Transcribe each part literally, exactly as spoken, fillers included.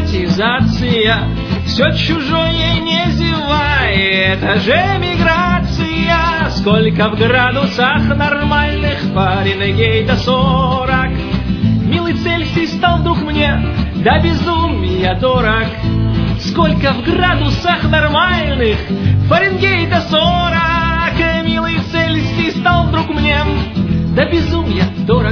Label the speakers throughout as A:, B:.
A: акклиматизация, все чужое не зевай, это же миграция. Сколько в градусах нормальных, Фаренгейта сорок. Милый Цельсий стал вдруг мне до безумия дорог. Сколько в градусах нормальных, Фаренгейта сорок. Милый Цельсий стал вдруг мне до безумия дорог.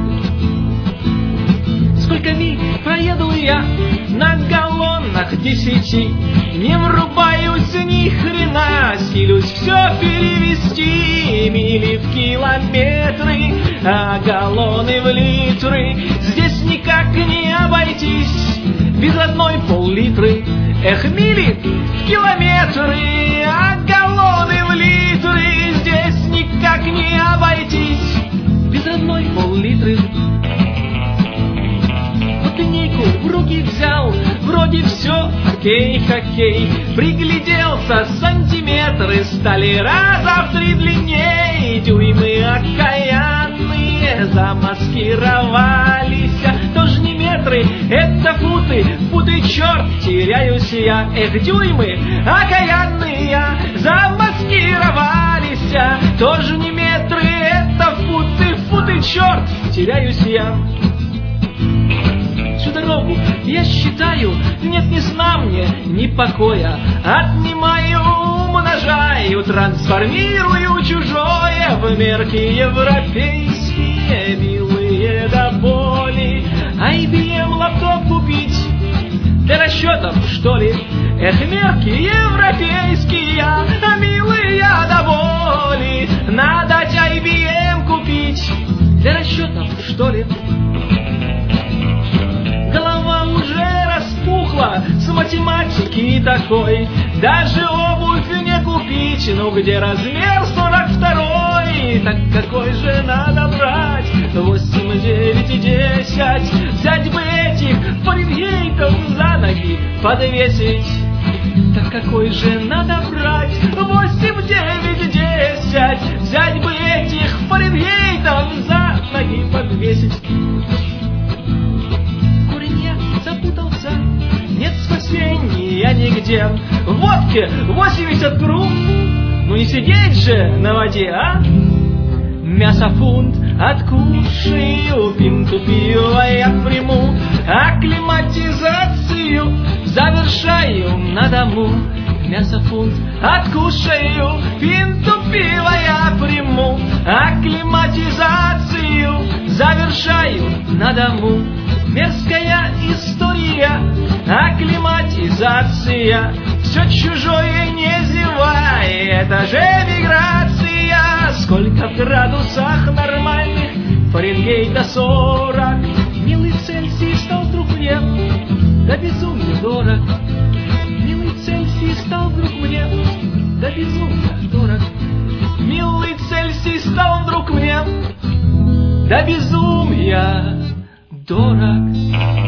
A: Сколько миль проеду я на галлонах десяти, не врубаюсь ни хрена, силюсь все перевести. Мили в километры, а галлоны в литры. Здесь никак не обойтись без одной пол-литры. Эх, мили в километры, а галлоны в литры. Здесь никак не обойтись без одной пол-литры. Линейку в руки взял, вроде все окей, хоккей. Пригляделся, сантиметры стали раза в три длинней. Дюймы окаянные замаскировались. Тоже не метры, это футы, футы, черт, теряюсь я. Эх, дюймы окаянные замаскировались. Тоже не метры, это футы, футы, черт, теряюсь я. Всю дорогу я считаю, нет ни сна мне, ни покоя. Отнимаю, умножаю, трансформирую чужое в мерки европейские, милые до боли. ай би эм лаптоп купить для расчетов, что ли? Эх, мерки европейские, а милые до боли. Надо ай би эм купить для расчетов, что ли? Голова уже распухла с математики такой. Даже обувь не купить, ну где размер сорок второй? Так какой же надо брать? Восемь, девять и десять. Взять бы этих Фаренгейтов за ноги подвесить. Так какой же надо брать? Восемь, девять, десять. Взять бы этих Фаренгейтов за ноги подвесить. Запутался, нет спасения нигде. В водке восемьдесят кру, ну не сидеть же на воде, а? Мясо фунт откушаю, пинту пива я приму. Акклиматизацию завершаю на дому. Мясо фунт откушаю, пинту пива я приму. Акклиматизацию завершаю на дому. Мерзкая история, акклиматизация, все чужое не зевай, это же миграция. Сколько в градусах нормальных, Фаренгейта сорок. Милый Цельсий стал вдруг мне до безумия дорог. Милый Цельсий стал вдруг мне до безумия дорог. Милый Цельсий стал вдруг мне до безумия дорог.